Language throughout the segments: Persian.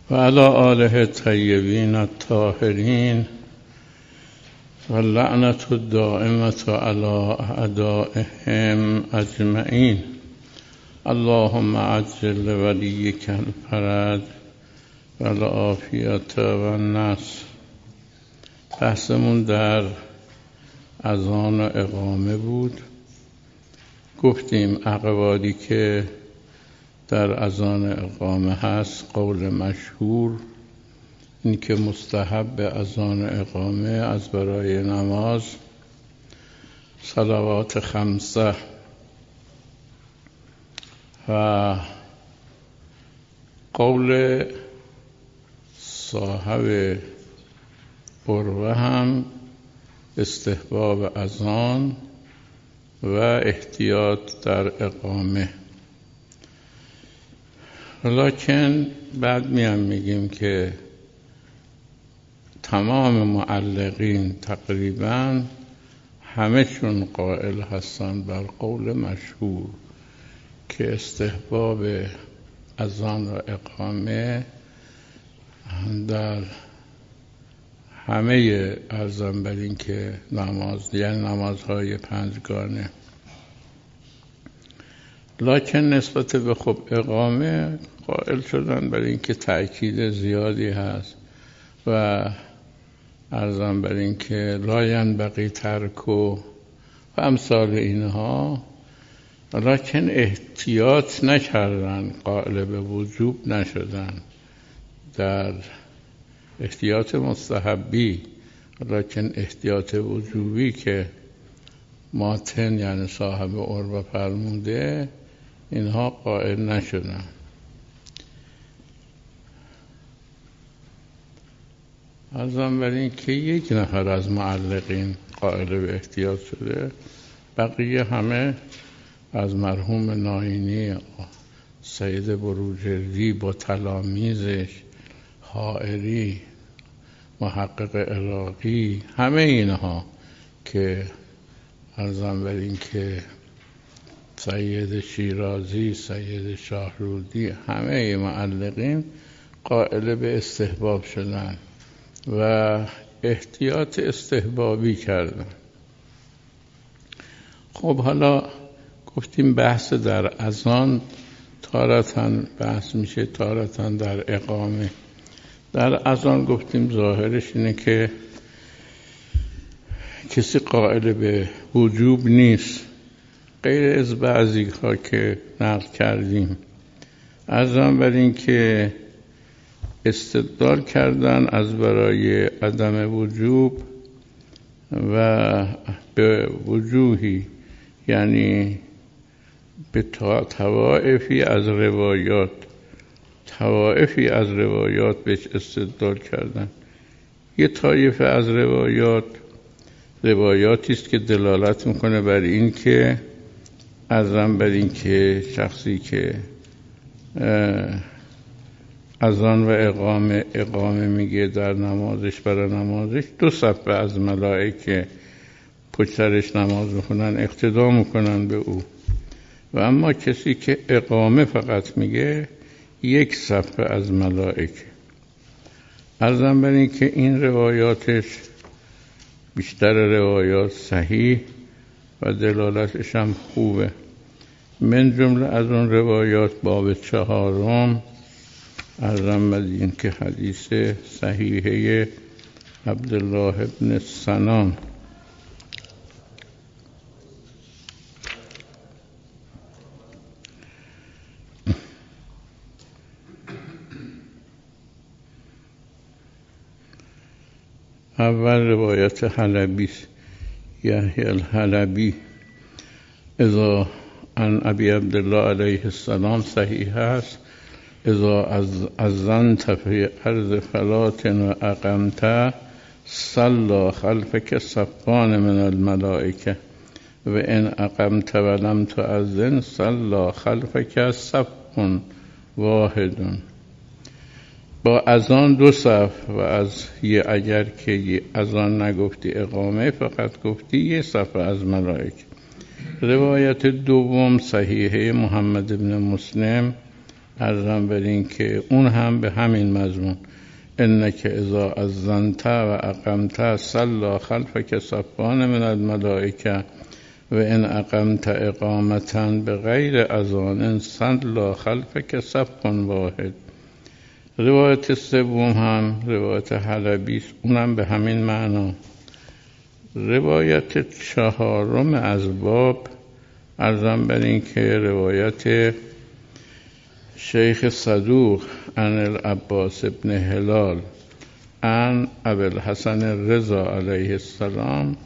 و علی آله الطیبین الطاهرین و لعنت الدائمة علی اعدائهم اجمعین. اللهم عجل ولیک الفرج و العافیة و النصر. بحثمون در اذان و اقامه بود. گفتیم اقوالی که در اذان اقامه هست، قول مشهور این که مستحب اذان اقامه از برای نماز صلوات خمسه و قول صاحب عروه هم استحباب اذان و احتیاط در اقامه. لکن بعد میگیم که تمام معلقین تقریبا همه‌شون قائل هستن بر قول مشهور که استحباب اذان و اقامه در همه ارزم بر این که یعنی نمازهای پنجگانه. لکن نسبت به اقامه قائل شدن بر این که تأکید زیادی هست و ارزم بر این که لا ینبغی ترک و امثال اینها، لکن احتیاط نکردن، قائل به وجوب نشدن در احتیاط مستحبی، لکن احتیاط وجوبی که ماتن یعنی صاحب عروه فرموده اینها قائل نشدن. عرضم بر این که یک نفر از معلقین قائل به احتیاط شده، بقیه همه از مرحوم ناینی، سید بروجردی با تلامیذش، حائری، محقق عراقی، همه اینها که عرضم بر این که سید شیرازی، سید شاهرودی، همه معلقین قائل به استحباب شدن و احتیاط استحبابی کردن. خب حالا گفتیم بحث در اذان تارتاً بحث میشه، تارتاً در اقامه. در اذان گفتیم ظاهرش اینه که کسی قائل به وجوب نیست، غیر از بعضی ها که نقل کردیم. عرضم بر این که استدلال کردن از برای عدم وجوب و به وجوهی، یعنی به طوائفی از روایات بهش استدلال کردن. یه طایفه از روایاتی است که دلالت میکنه بر این که عرضم بر این که شخصی که اذان و اقامه میگه در نمازش، برای نمازش 2 صف از ملائکه پشترش نماز میخونن، اقتدا میکنن به او. و اما کسی که اقامه فقط میگه 1 صف از ملائکه. عرضم بر این که این روایاتش بیشتر روایات صحیح و دلالتش هم خوبه. من جمله از اون روایات باب 4 عرضم بر این که حدیث صحیحه عبدالله ابن سنان اول روایت حلبی، یحیی الحلبی، اذا عن ابی عبدالله علیه السلام صحیح است: اذا اذنت فی ارض فلات و اقمت صلی خلفک صفان من الملائکه و ان اقمت و لم تؤذن صلی خلفک صف واحد. با اذان 2 صف و از اگر که اذان نگفتی اقامه فقط گفتی 1 صف از ملائکه. روایت دوم صحیحه محمد بن مسلم عرضم بر این که اون هم به همین مضمون انک اذا اذنت و اقمت صلی خلفک صفان من الملائکه و ان اقمت اقامتا به غیر اذان صلی خلفک صف واحد. روایت سوم هم روایت حلبی است، اونم به همین معنا. روایت چهارم از باب عرضم بر این که روایت شیخ صدوق عن العباس ابن هلال عن ابی الحسن الرضا علیه السلام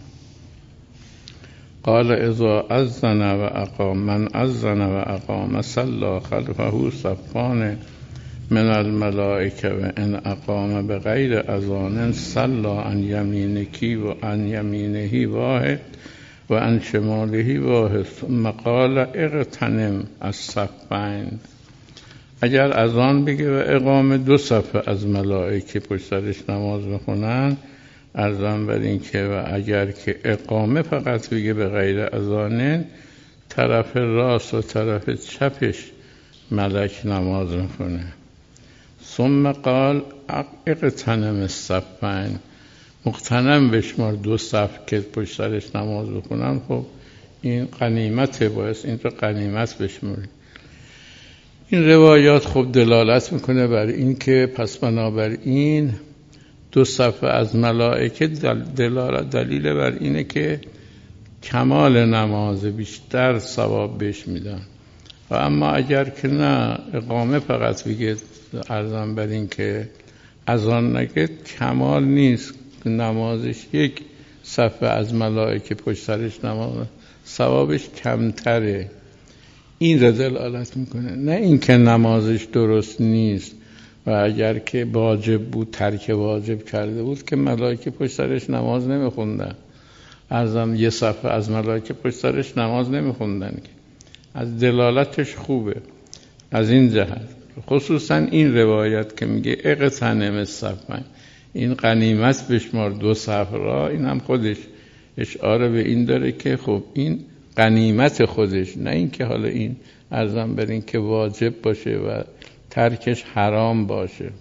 قال اذا اذن و اقام من اذن و اقام صلی خلفه صفان من الملائکه و ان اقام بغیر اذان صلی عن یمینکی و عن یمینه واحد و عن شماله واحد ثم قال اغتنم الصفین. اگر اذان بگه و اقامه دو صف از ملائکه پشت سرش نماز بخونن، عرضم بر این که و اگر که اقامه فقط بگه به غیر اذان، طرف راست و طرف چپش ملک نماز میکنه. ثم قال اغتنم الصفین، مغتنم بشمار دو صف که پشت سرش نماز بخونن. خب این غنیمته، باید این رو غنیمت بشماری. این روایات خب دلالت میکنه بر این که پس بنابراین دو صف از ملائکه دلیل بر اینه که کمال نماز بیشتر ثواب بهش میدن. و اما اگر که نه اقامه فقط بگه، عرضم بر این که اذان نگه، کمال نیست، نمازش یک صف از ملائکه پشت سرش نماز، ثوابش کمتره. این را دلالت میکنه، نه اینکه نمازش درست نیست و اگر که واجب بود ترک واجب کرده بود که ملائکه پشت سرش نماز نمیخوندن. عرضم یه صفحه از ملائکه پشت سرش نماز نمیخوندن که از دلالتش خوبه. از این جهت خصوصا این روایت که میگه اغتنم الصفین، این غنیمت بشمار دو صف را، این هم خودش اشاره به این داره که خب این غنیمت خودش، نه این که حالا این عرضم بر این که واجب باشه و ترکش حرام باشه.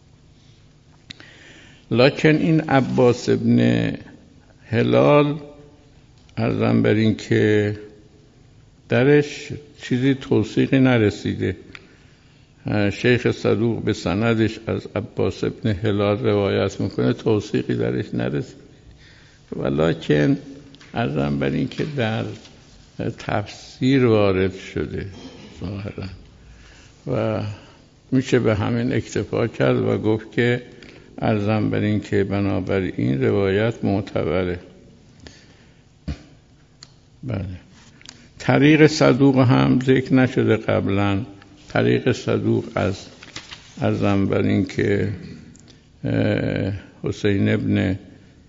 لکن این عباس ابن هلال عرضم بر این که درش چیزی توثیقی نرسیده. شیخ صدوق به سندش از عباس ابن هلال روایت میکنه، توثیقی درش نرسیده، ولکن عرضم بر این که در تفسیر وارد شده ظاهرا و میشه به همین اکتفا کرد و گفت که عرضم بر این که بنابراین روایت معتبره. بله. طریق صدوق هم ذکر نشده قبلا. طریق صدوق از عرضم بر این که حسین ابن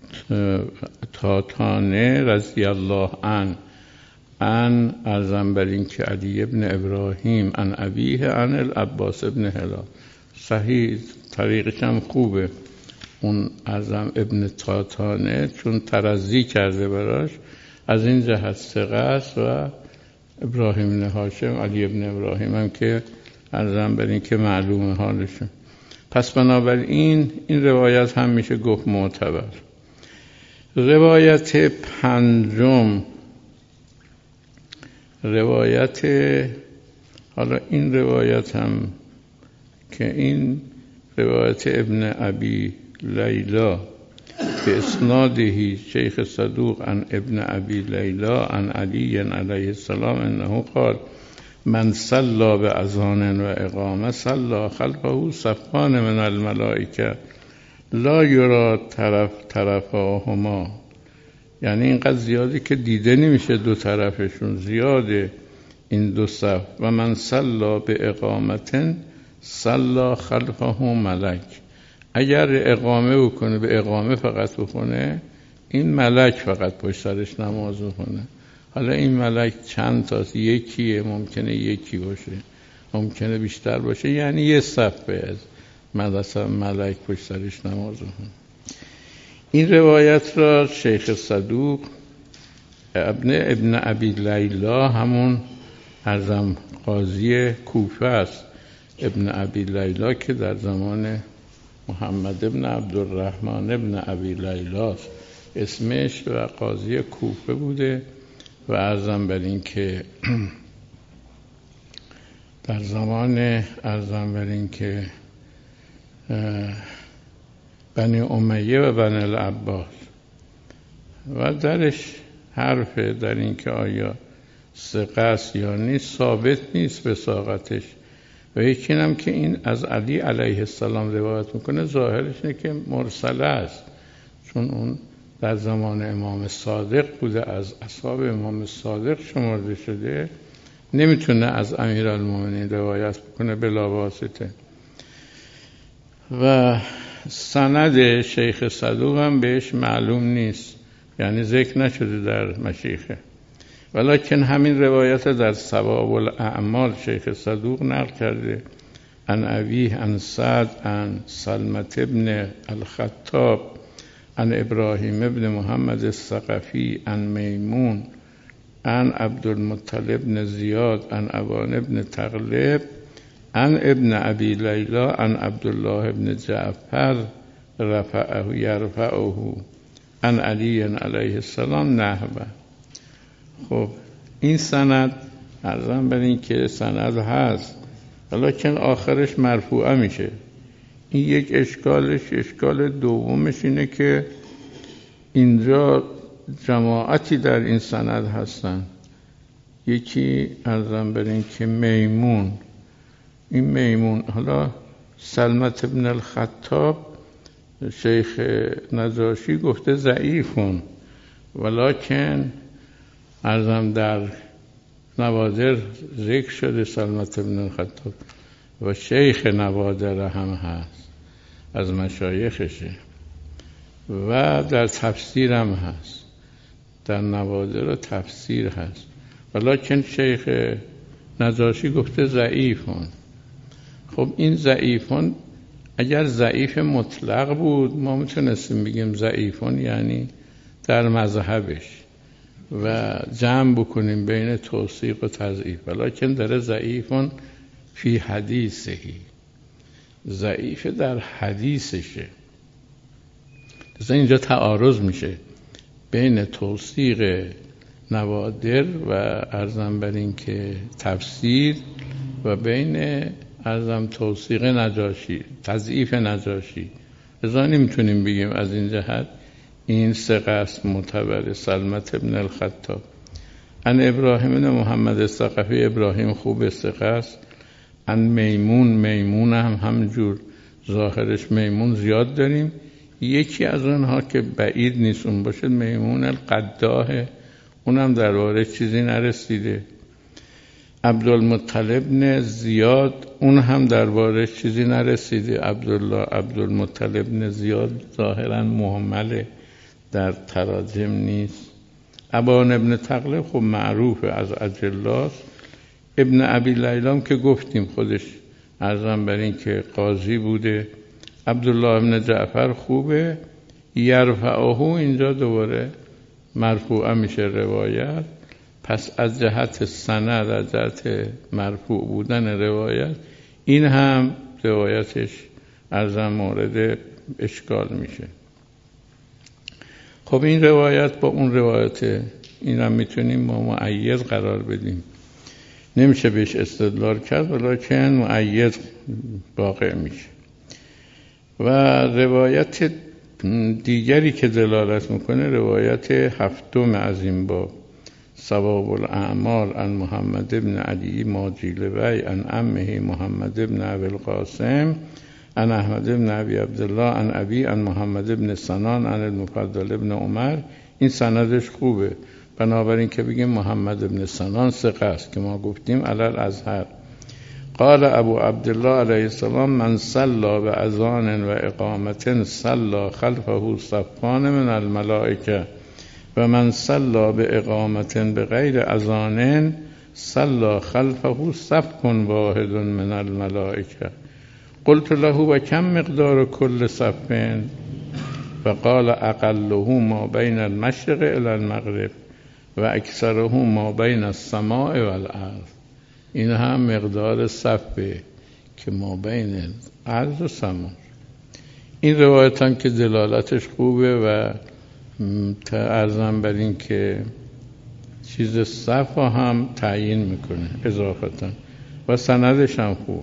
تاتانه رضی الله عنه عن عرضم بر این که علی ابن ابراهیم عن ابیه عن العباس ابن هلال، صحیح، طریقش هم خوبه. اون عرضم ابن تاتانه چون ترضی کرده براش، از این جهت ثقه است و ابراهیم بن هاشم علی ابن ابراهیم هم که عرضم بر این که معلومه حالشون. پس بنابراین این روایت هم میشه گفت معتبر. روایت پنجم، روایت، حالا این روایت هم که این روایت ابن ابی لیلا به اسناده شیخ صدوق عن ابن ابی لیلا عن علی علیه السلام انه قال من صلی به اذان و اقامه صلی خلفه صفان من الملائکه لا یرا طرفاهما، یعنی اینقدر زیادی که دیده نمیشه دو طرفشون، زیاده این دو صف. و من صلی به اقامتن صلی خلفه ملک، اگر اقامه بکنه به اقامه فقط بکنه، این ملک فقط پشت سرش نماز بکنه. حالا این ملک چند تاست؟ یکیه، ممکنه یکی باشه، ممکنه بیشتر باشه، یعنی یه صفه از مدرسه ملک پشت سرش نماز بکنه. این روایت را شیخ صدوق ابن ابی لیلا، همون عرضم قاضی کوفه است ابن ابی لیلا که در زمان محمد ابن عبدالرحمن ابن ابی لیلا اسمش و قاضی کوفه بوده و عرضم بر این که در زمان بنی امیه و بنی العباس و درش حرفه در این که آیا ثقه است یا نیست، ثابت نیست وثاقتش. و یکی هم که این از علی علیه السلام روایت میکنه ظاهرش اینه که مرسله است، چون اون در زمان امام صادق بوده، از اصحاب امام صادق شمرده شده، نمیتونه از امیرالمومنین روایت بکنه بلا واسطه. و سند شیخ صدوق هم بهش معلوم نیست، یعنی ذکر نشده در مشیخه، ولکن همین روایت در ثواب الاعمال شیخ صدوق نقل کرده عن ابیه عن سعد عن سلمة ابن الخطاب عن ابراهیم ابن محمد الثقفی عن میمون عن عبدالمطلب بن زیاد عن ابان ابن تغلب عن ابن ابی لیلا عن عبدالله بن جعفر یرفعه عن علی علیه السلام نحوه. خب این سند عرضم بر این که سند هست، ولیکن آخرش مرفوعه میشه. این یک اشکالش. اشکال دومش اینه که اینجا جماعتی در این سند هستن. یکی عرضم بر این که میمون، این میمون، حالا سلمة ابن الخطاب شیخ نجاشی گفته ضعیفون، ولیکن عرضم در نوادر ذکر شده سلمة ابن الخطاب و شیخ نوادر هم هست، از مشایخشه، و در تفسیر هم هست، در نوادر و تفسیر هست، ولیکن شیخ نجاشی گفته ضعیفون. خب این ضعیفون اگر ضعیف مطلق بود ما میتونستیم بگیم ضعیفون یعنی در مذهبش و جمع بکنیم بین توثیق و تضعیف، ولیکن در ضعیفون فی حدیثهی، ضعیف در حدیثشه. مثلا اینجا تعارض میشه بین توثیق نوادر و عرضم بر این که تفسیر و بین عرضم توثیق نجاشی، تضعیف نجاشی. لذا نمیتونیم بگیم از این جهت این ثقه است معتبر. سلمة ابن الخطاب عن ابراهیم بن محمد الثقفی، ابراهیم خوب ثقه است. عن میمون هم همجور ظاهرش میمون زیاد داریم، یکی از اونها که بعید نیست اون باشه میمون القداح، اونم درباره چیزی نرسیده. عبدالمطلب بن زیاد، اون هم درباره چیزی نرسیده. عبدالمطلب بن زیاد ظاهرا مهمله، در تراجم نیست. ابان ابن تغلب خب معروفه، از اجلاست. ابن ابی لیلا که گفتیم خودش عرضم بر این که قاضی بوده. عبدالله ابن جعفر خوبه. یرفعه اینجا دوباره مرفوعه میشه روایت، پس از جهت سند، از جهت مرفوع بودن روایت، این هم روایتش عرضم مورد اشکال میشه. خب این روایت با اون روایت این هم میتونیم ما مؤید قرار بدیم، نمیشه بهش استدلال کرد، ولیکن مؤید واقع میشه. و روایت دیگری که دلالت میکنه روایت هفتم از این باب، ثواب الاعمال عن محمد ابن علی ماجیلوی عن عمه محمد ابن ابی القاسم عن احمد ابن ابی عبدالله عن ابی عن محمد ابن سنان عن المفضل ابن عمر. این سندش خوبه، بنابراین که بگیم محمد ابن سنان ثقه است که ما گفتیم علی الازهر. قال ابو عبدالله علیه السلام من صلى باذان و اقامت صلى خلفه صفان من الملائکه و من صلى باقامت بغیر اذان صلى خلفه صف واحد من الملائکه. قلت له و کم مقدار کل صف؟ فقال اقله ما بین المشرق الى المغرب و اکثره ما بین السماء والارض. این هم مقدار صفه که ما بین عرض و سما. این روایت هم که دلالتش خوبه و ارزم بر این که چیز صفا هم تعیین میکنه اضافتا و سندش هم خوب.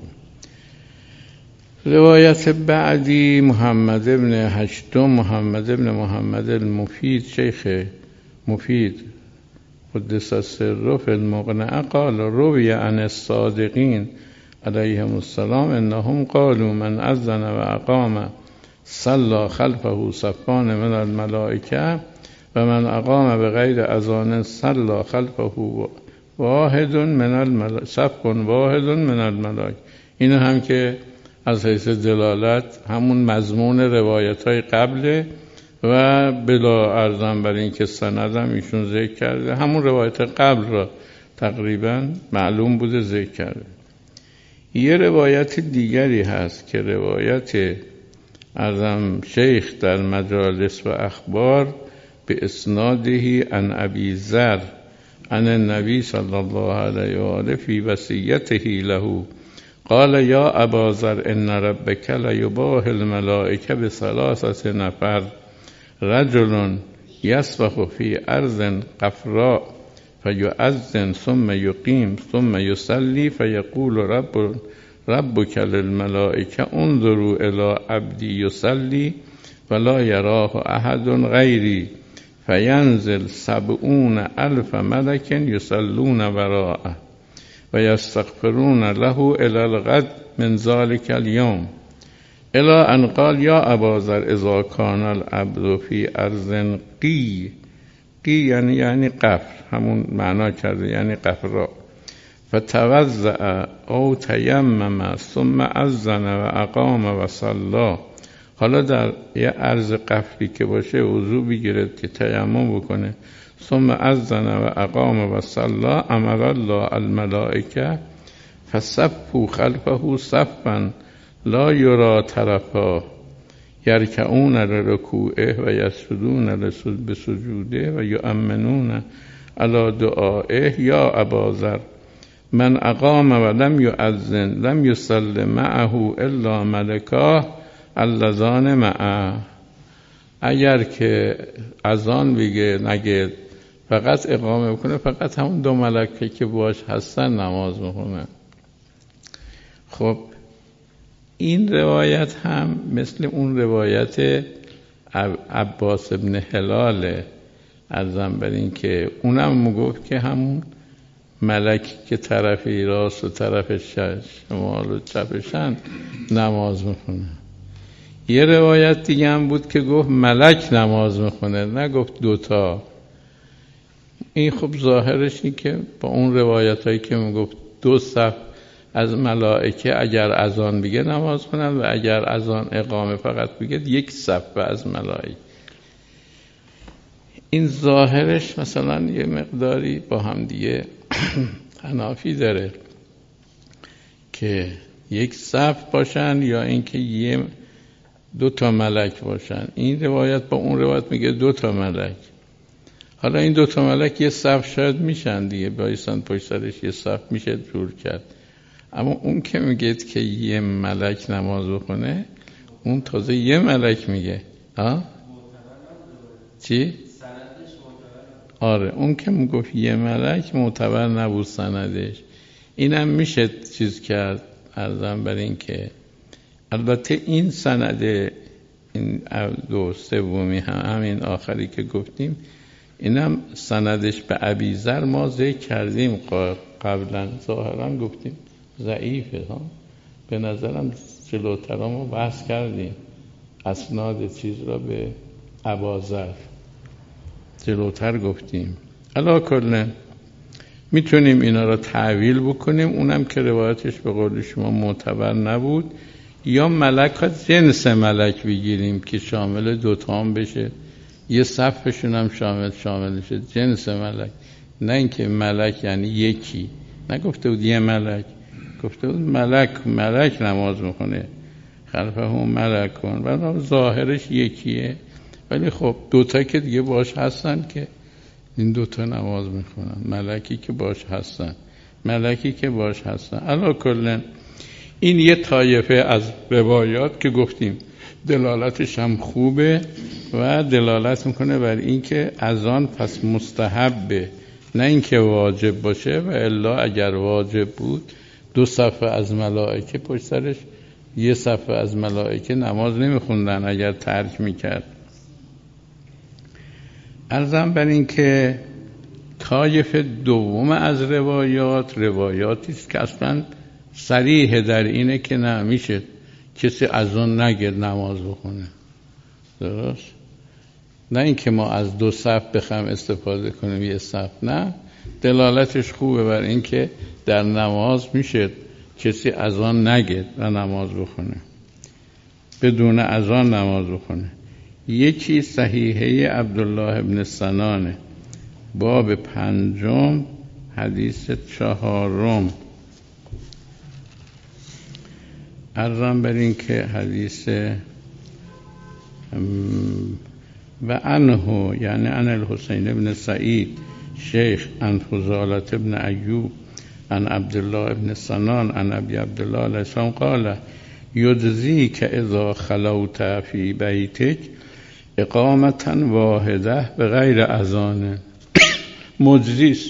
روایت بعدی محمد ابن هشتم، محمد ابن محمد المفید، شیخ مفید قدس سره فی المقنعه قال روی عن الصادقین علیهم السلام انهم قالوا من اذن و اقام صلى خلفه صفان من الملائکه و من اقام بغیر اذان صلى خلفه واحد من الملائکه صف واحد من الملائکه. این هم که از حیث دلالت همون مضمون روایت‌های قبله و بلا ارزم بر این که سندم ایشون ذکر کرده همون روایت قبل را تقریبا معلوم بوده ذکر کرده. یه روایت دیگری هست که روایت ارزم شیخ در مجالس و اخبار به اسنادهی عن ابی ذر عن النبی صلی الله علیه و آله فی وصیته له قال یا ابا ذر ان ربک لیباهی الملائکه بثلاثه نفر رجل یسبح فی ارض قفراء فیؤذن ثم یقیم ثم یصلی فیقول ربک للملائکه انظروا الی عبدی یصلی ولا یراه احد غیری فینزل 70,000 ملک یصلون وراءه و یستغفرون له الی الغد من ذلك اليوم الی ان قال یا ابا ذر اذا کان العبد فی ارض قی یعنی قفر، همون معنا کرده یعنی قفرا، فتوضأ او تیمم ثم اذن و اقام و صلی. حالا در یه ارض قفری که باشه وضو بگیرد که تیمم بکنه، ثم اذن و اقام و صلی امر الله الملائکه فصفوا خلفه صفا لا یرا طرفا یرکعون لرکوعه و یسجدون بسجوده و یؤمنون علی دعائه یا ابا ذر من اقام و لم یؤذن لم یصلی معه الا ملکاه اللذان معه. اگر که اذان بگه نگه فقط اقامه بکنه فقط همون 2 ملکه که باش هستن نماز بخونه. خب این روایت هم مثل اون روایت عباس ابن هلاله ارزم بر این که اونم میگفت که همون ملکی که طرف راست و طرف شمال و چپشن نماز میخونه. یه روایت دیگه هم بود که گفت ملک نماز میخونه، نگفت 2 تا. این خب ظاهرش این که با اون روایت هایی که میگفت 2 صف از ملائکه اگر اذان بگه نماز کنن و اگر اذان اقامه فقط بگه 1 صف از ملائکه. این ظاهرش مثلا یه مقداری با هم دیگه تنافی داره که 1 صف باشن یا اینکه 2 تا ملک باشن. این روایت با اون روایت میگه 2 تا ملک. حالا این 2 تا ملک 1 صف شاید میشن دیگه، بایستان پشت سرش 1 صف میشه جور کرد. اما اون که میگه که 1 ملک نماز بخونه اون تازه 1 ملک میگه. چی؟ آره اون که میگفت 1 ملک معتبر نبود سندش. اینم میشه چیز کرد ارزم بر این که البته این سند این 2 سومی همین آخری که گفتیم اینم سندش به ابی ذر ما ذکر کردیم قبلا، ظاهرا گفتیم ضعیفه به نظرم جلوتر ما بحث کردیم اسناد چیز را به ابا ذر جلوتر گفتیم. علا کلن میتونیم اینا را تعویل بکنیم، اونم که روایتش به قول شما معتبر نبود، یا ملک ها جنس ملک بگیریم که شامل 2 تا هم بشه، 1 صفشون هم شامل شه جنس ملک، نه اینکه ملک یعنی یکی. نگفته بود 1 ملک، گفته بود ملک نماز میکنه خلفه هم ملک کن و ظاهرش یکیه، ولی خب 2 تا که دیگه باش هستن که این 2 تا نماز میخونن، ملکی که باش هستن علا کلن. این یه طایفه از روایات که گفتیم دلالتش هم خوبه و دلالت میکنه بر این که اذان پس مستحبه، نه اینکه واجب باشه، و الا اگر واجب بود 2 صفحه از ملائکه پشت سرش 1 صفحه از ملائکه نماز نمیخوندن اگر ترک میکرد. عرضم بر این که طایفه دوم از روایاتی است که اصلا صریح در اینه که نمیشه کسی اذان نگه نماز بخونه. درست؟ نه اینکه ما از 2 صف بخوایم استفاده کنیم 1 صف، نه، دلالتش خوبه بر این که در نماز میشه کسی اذان نگه و نماز بخونه، بدون اذان نماز بخونه. یکی صحیحه عبدالله ابن سنانه، باب 5 حدیث 4. عرضم بر این که حدیث و عنه یعنی عن الحسین ابن سعید شیخ عن فضالة ابن ایوب عن عبدالله ابن سنان عن ابی عبدالله علیه السلام قال یجزیک اذا خلوت فی بیتک اقامة واحده بغیر اذان. مجزیست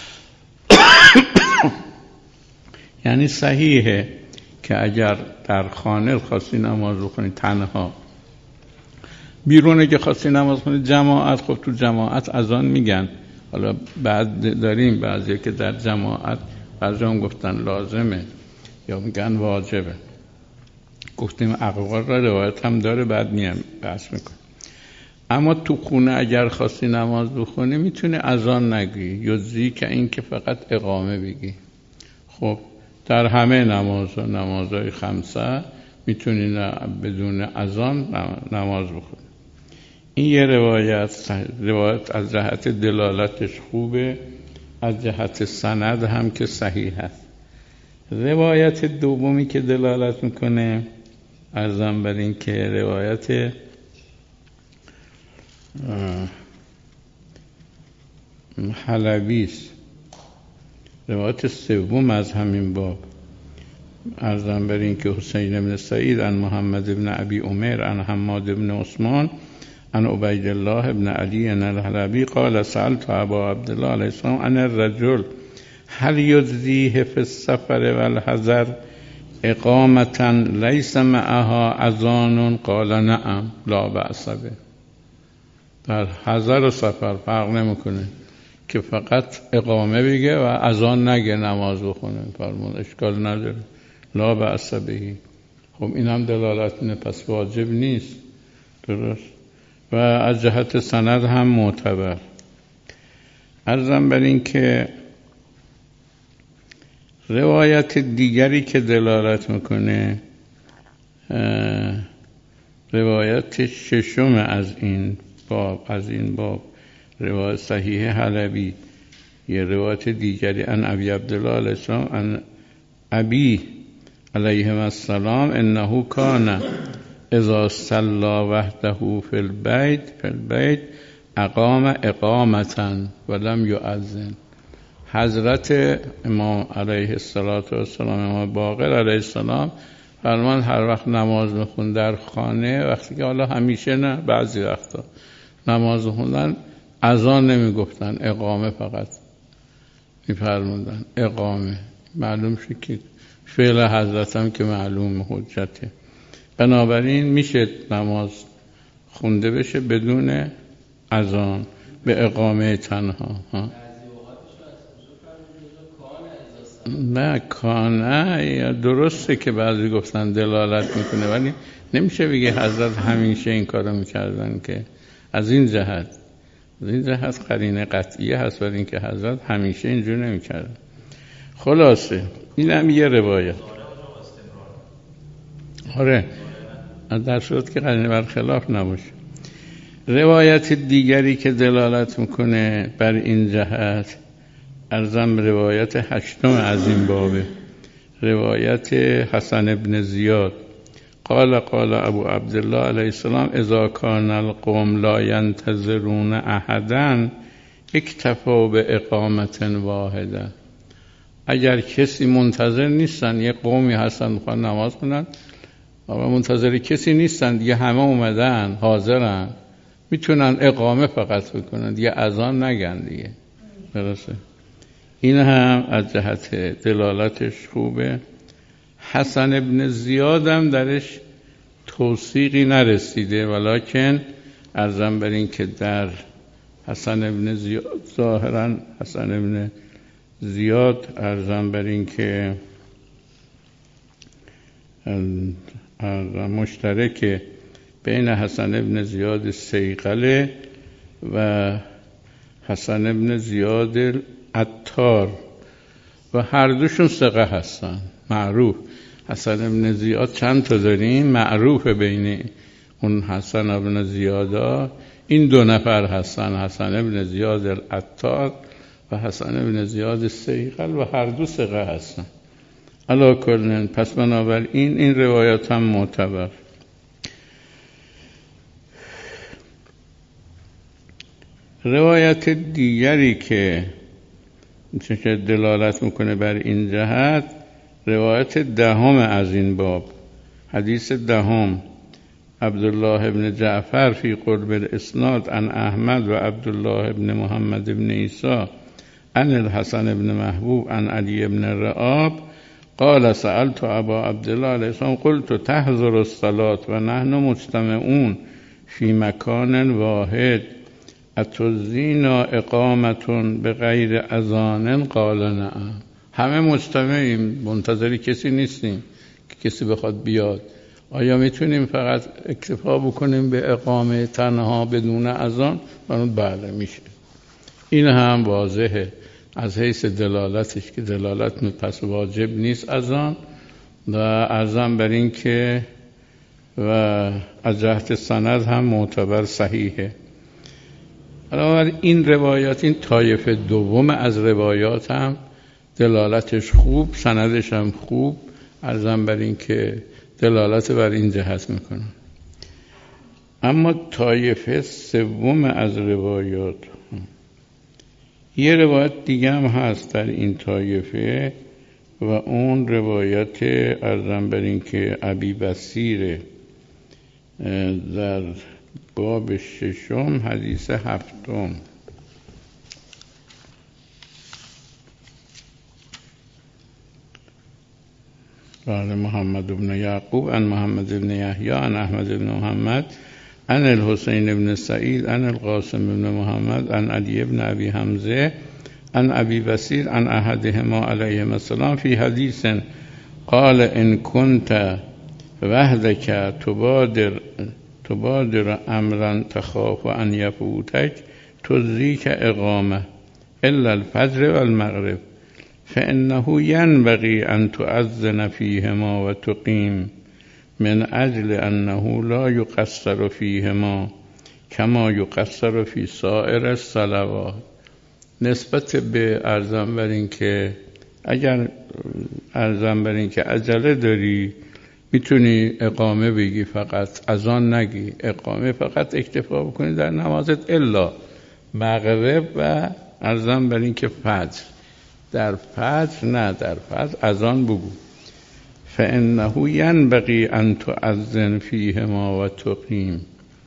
یعنی صحیحه که اگر در خانه خواستی نماز بخونی تنها، بیرونه که خواستی نماز بخونی جماعت، خب تو جماعت اذان میگن. حالا بعد داریم بعضی که در جماعت بعضی هم گفتن لازمه یا میگن واجبه. گفتیم اقوال را روایت هم داره، بعد میام بحث میکنم. اما تو خونه اگر خواستی نماز بخونی میتونی اذان نگی، یجزی که این که فقط اقامه بگی. خب در همه نمازهای 5 میتونی بدون اذان نماز بخونی. این یه روایت از جهت دلالتش خوبه، از جهت سند هم که صحیح هست. روایت دومی که دلالت میکنه عرضم بر این که روایت حلبی است، روایت 3 از همین باب. عرضم بر این که حسین بن سعید عن محمد بن ابی عمر عن حماد بن عثمان عن عبید الله بن علی عن الحلبی قال سألت ابا عبدالله علیه السلام عن الرجل هل یجزیه فی السفر والحضر اقامة لیس معها اذان قال نعم لا بأس به. در حضر و سفر فرق نمیکنه که فقط اقامه بگه و اذان نگه نماز بخونه، فرمون اشکال نداره، لا بأس به. خب این هم دلالت اینه پس واجب نیست. درست؟ و از جهت سند هم معتبر. عرضم بر این که روایت دیگری که دلالت میکنه روایت 6 از این باب روایت صحیح حلبی، یه روایت دیگری عن ابی عبدالله علیه السلام عن ابی علیه السلام انه کان اذا صلی وحده فی البیت اقام اقامة ولم یؤذن. حضرت امام علیه السلام امام باقر علیه السلام فرمان هر وقت نماز میخوند در خانه، وقتی که حالا همیشه نه، بعضی وقتا نماز خوندن اذان نمیگفتن، اقامه فقط میفرموندن، اقامه. معلوم شد که فعل حضرت هم که معلوم حجته. بنابراین میشه نماز خونده بشه بدون اذان به اقامه تنها. نه کانه درسته که بعضی گفتن دلالت میکنه، ولی نمیشه بگه حضرت همیشه این کارو میکردن، که از این جهت قرینه قطعیه هست برای این که حضرت همیشه اینجور نمیکردن. خلاصه این هم یه روایت. آره در صورت که قرینه برخلاف نباشه. روایت دیگری که دلالت میکنه بر این جهت ارزم روایت 8 از این بابه، روایت حسن ابن زیاد قال ابو عبدالله علیه السلام اذا کان القوم لا ينتظرون احدا اکتفوا باقامة واحده. اگر کسی منتظر نیستن، یه قومی هستن میخوان نماز کنن اما منتظر کسی نیستن، دیگه همه اومدن حاضرن، میتونن اقامه فقط بکنن، دیگه اذان نگن دیگه. درسته؟ این هم از جهت دلالتش خوبه. حسن ابن زیاد هم درش توثیقی نرسیده، ولکن عرضم بر این که در حسن ابن زیاد ظاهرا حسن ابن زیاد عرضم بر این که مشترک بین حسن ابن زیاد سیقله و حسن ابن زیاد عطار و هر دوشون ثقه هستن، معروف. حسن ابن زیاد چند تا داریم معروف بین اون حسن ابن زیادا، این دو نفر هستن، حسن ابن زیاد العطار و حسن ابن زیاد سیقل و هر دو ثقه هستن. علا کلن، پس بنابراین این روایات هم معتبر. روایت دیگری که دلالت میکنه بر این جهت، روایت دهم از این باب، حدیث دهم، عبدالله ابن جعفر فی قرب الاسناد عن احمد و عبدالله ابن محمد ابن عیسی عن الحسن ابن محبوب عن علی ابن رعاب قال سألت ابا عبدالله علیه السلام قلت تحضر الصلاة و نحن مجتمعون فی مکان واحد اتوزینا اقامتون به غیر اذان؟ قال نعم. همه مجتمعیم، منتظری کسی نیستیم که کسی بخواد بیاد، آیا میتونیم فقط اکتفا بکنیم به اقامه تنها بدون اذان؟ بله میشه. این هم واضحه از حیث دلالتش که دلالت پس واجب نیست اذان، و ارزم بر این که و از جهت سند هم معتبر صحیحه. علاوه این روایات، این طایفه دوم از روایات هم دلالتش خوب، سندش هم خوب، ارزم بر این که دلالت بر این جهت میکنه. اما طایفه سوم از روایات، یه روایت دیگه هم هست در این طایفه و اون روایت ارزم بر این که ابی بصیر در باب ششم حدیث هفتم. قال محمد بن یعقوب عن محمد بن یحیی عن احمد بن محمد عن الحسین بن سعید عن القاسم بن محمد عن علی بن ابی حمزه عن ابی بصیر عن احدهما علیهم السلام فی حدیث قال ان كنت وحدك تبادر امرا تخاف ان يفوتك تزيك اقامه الا الفجر والمغرب فانه ينبغي ان تؤذن فيهما وتقيم من اجل انه لا يقصر فيهما كما يقصر في سائر الصلوات. نسبت به ارزم بر این که اگر ارزم بر این که عجله داری میتونی اقامه بگی، فقط اذان نگی، اقامه فقط اکتفا بکنی در نمازت الا مغرب و ارزم بر این که فجر. در فجر نه، در فجر اذان بگو. فانه ینبغی ان تؤذن فیهما و تقیم.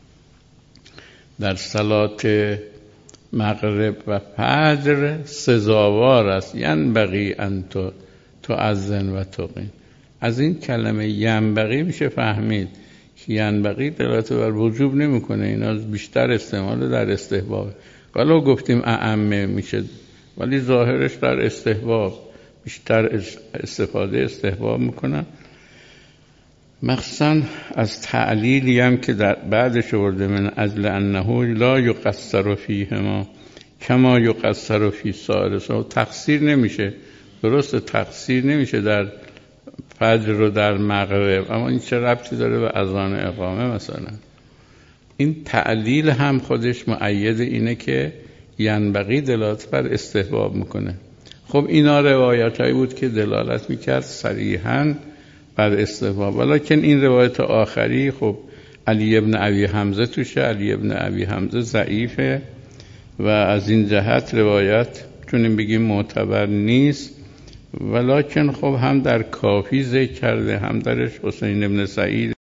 در صلات مغرب و فجر سزاوار است ینبغی ان تؤذن و تقیم. از این کلمه ینبغی میشه فهمید که ینبغی دلالت بر وجوب نمیکنه، اینا بیشتر استعمال در استحباب، ولو گفتیم اعمه میشه، ولی ظاهرش در استحباب، بیشتر استفاده استحباب میکنن. مخصوصا از تعلیلی هم که در بعدش آورده من اجل انه لا یقصر فیهما کما یقصر فی سائر الصلوات. تقصیر نمیشه، درست تقصیر نمیشه در فجر و در مغرب، اما این چه ربطی داره به اذان اقامه مثلا؟ این تعلیل هم خودش مؤید اینه که ینبغی دلالت بر استحباب میکنه. خب اینا روایت هایی بود که دلالت میکرد صریحاً بر استحباب، ولیکن این روایت آخری خب علی ابن ابی حمزه توشه. علی ابن ابی حمزه ضعیفه و از این جهت روایت چونیم بگیم معتبر نیست ولکن خب هم در کافی ذکر کرده، هم درش حسین ابن سعید